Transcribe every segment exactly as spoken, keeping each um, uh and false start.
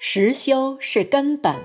实修是根本。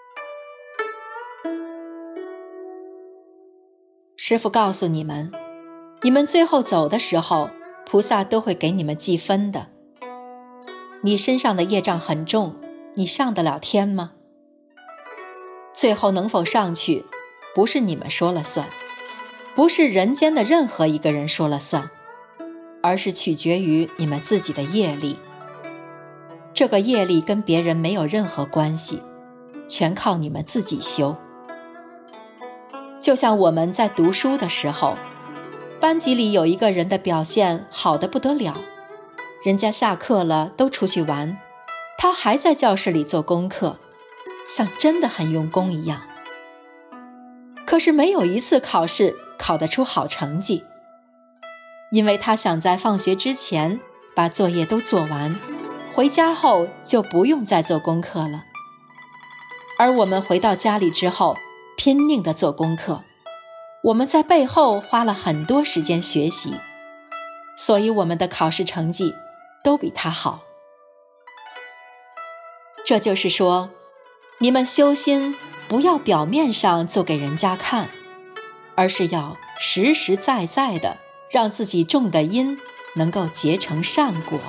师父告诉你们，你们最后走的时候，菩萨都会给你们计分的。你身上的业障很重，你上得了天吗？最后能否上去，不是你们说了算，不是人间的任何一个人说了算，而是取决于你们自己的业力。这个业力跟别人没有任何关系，全靠你们自己修。就像我们在读书的时候，班级里有一个人的表现好得不得了，人家下课了都出去玩，他还在教室里做功课，像真的很用功一样。可是没有一次考试考得出好成绩，因为他想在放学之前把作业都做完，回家后就不用再做功课了。而我们回到家里之后，拼命地做功课，我们在背后花了很多时间学习，所以我们的考试成绩都比他好。这就是说，你们修心不要表面上做给人家看，而是要实实在在的让自己种的因能够结成善果。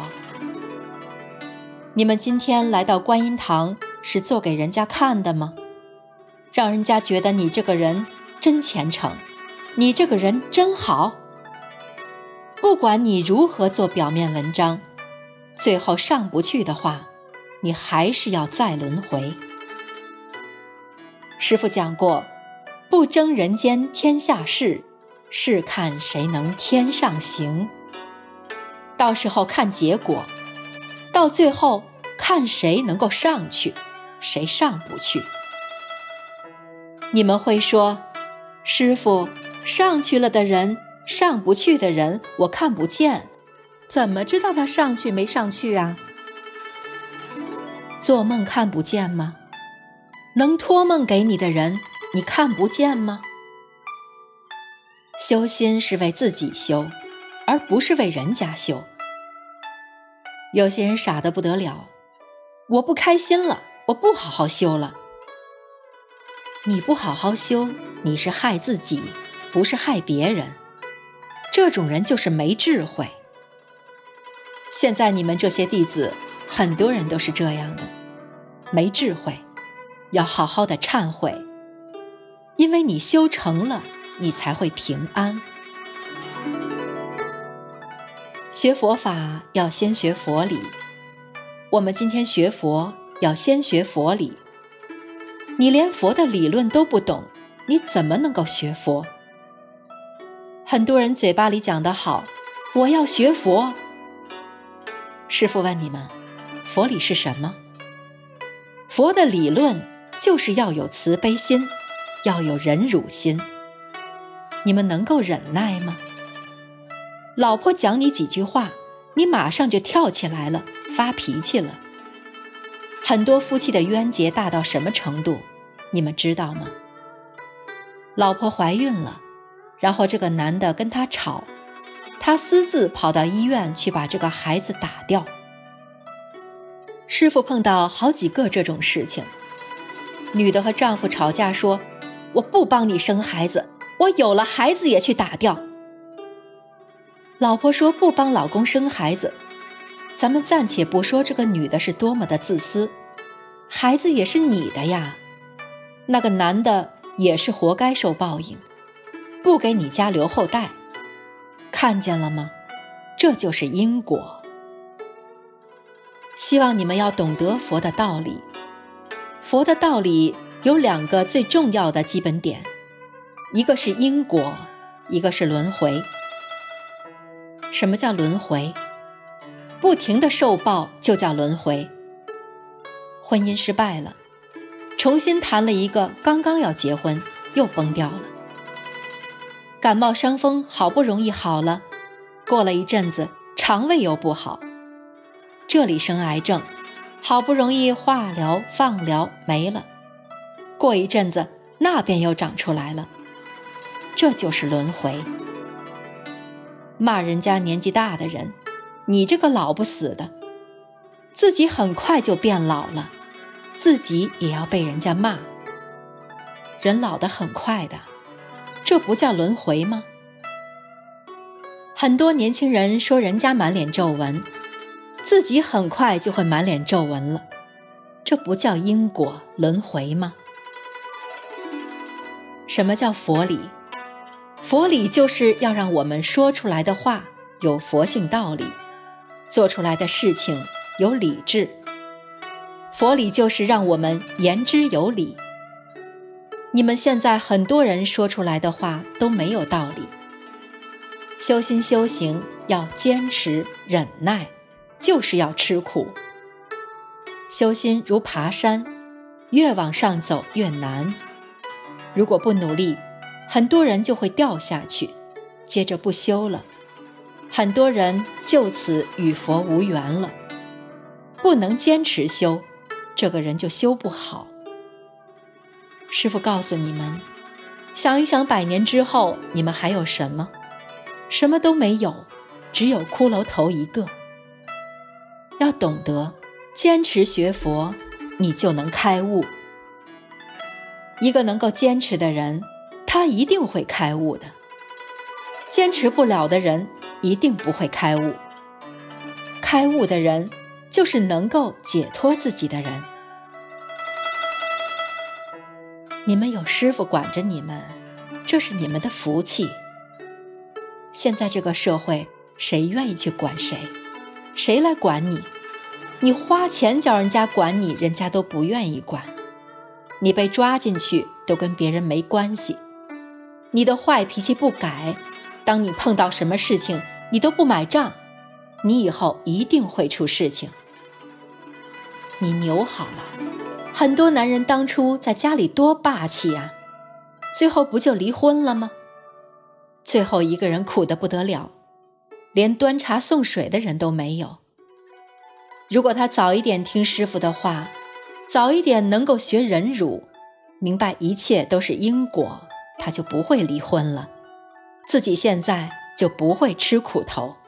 你们今天来到观音堂是做给人家看的吗？让人家觉得你这个人真虔诚，你这个人真好。不管你如何做表面文章，最后上不去的话，你还是要再轮回。师父讲过，不争人间天下事，是看谁能天上行。到时候看结果，到最后看谁能够上去，谁上不去。你们会说，师父，上去了的人，上不去的人我看不见，怎么知道他上去没上去啊？做梦看不见吗？能托梦给你的人，你看不见吗？修心是为自己修，而不是为人家修。有些人傻得不得了，我不开心了，我不好好修了。你不好好修，你是害自己，不是害别人。这种人就是没智慧。现在你们这些弟子，很多人都是这样的，没智慧，要好好的忏悔，因为你修成了，你才会平安。学佛法要先学佛理，我们今天学佛要先学佛理。你连佛的理论都不懂，你怎么能够学佛？很多人嘴巴里讲得好，我要学佛。师父问你们，佛理是什么？佛的理论就是要有慈悲心，要有忍辱心。你们能够忍耐吗？老婆讲你几句话，你马上就跳起来了，发脾气了。很多夫妻的冤结大到什么程度，你们知道吗？老婆怀孕了，然后这个男的跟她吵，他私自跑到医院去把这个孩子打掉。师父碰到好几个这种事情，女的和丈夫吵架说，我不帮你生孩子，我有了孩子也去打掉。老婆说不帮老公生孩子，咱们暂且不说这个女的是多么的自私，孩子也是你的呀，那个男的也是活该受报应，不给你家留后代。看见了吗？这就是因果。希望你们要懂得佛的道理。佛的道理有两个最重要的基本点，一个是因果，一个是轮回。什么叫轮回？不停地受报就叫轮回。婚姻失败了，重新谈了一个，刚刚要结婚，又崩掉了。感冒伤风好不容易好了，过了一阵子肠胃又不好，这里生癌症，好不容易化疗放疗没了，过一阵子那边又长出来了，这就是轮回。骂人家年纪大的人，你这个老不死的，自己很快就变老了， 自己也要被人家骂。人老得很快的，这不叫轮回吗？很多年轻人说人家满脸皱纹，自己很快就会满脸皱纹了，这不叫因果轮回吗？什么叫佛理？佛理就是要让我们说出来的话有佛性道理，做出来的事情有理智。佛理就是让我们言之有理。你们现在很多人说出来的话都没有道理。修心修行要坚持忍耐，就是要吃苦。修心如爬山，越往上走越难。如果不努力，很多人就会掉下去，接着不修了。很多人就此与佛无缘了。不能坚持修，这个人就修不好。师父告诉你们，想一想百年之后你们还有什么？什么都没有，只有骷髅头一个。要懂得坚持学佛，你就能开悟。一个能够坚持的人，他一定会开悟的。坚持不了的人，一定不会开悟。开悟的人，就是能够解脱自己的人。你们有师父管着你们，这是你们的福气。现在这个社会，谁愿意去管谁？谁来管你？你花钱叫人家管你，人家都不愿意管。你被抓进去，都跟别人没关系。你的坏脾气不改，当你碰到什么事情，你都不买账，你以后一定会出事情。你扭好了，很多男人当初在家里多霸气啊，最后不就离婚了吗？最后一个人苦得不得了，连端茶送水的人都没有。如果他早一点听师父的话，早一点能够学忍辱，明白一切都是因果，他就不会离婚了，自己现在就不会吃苦头。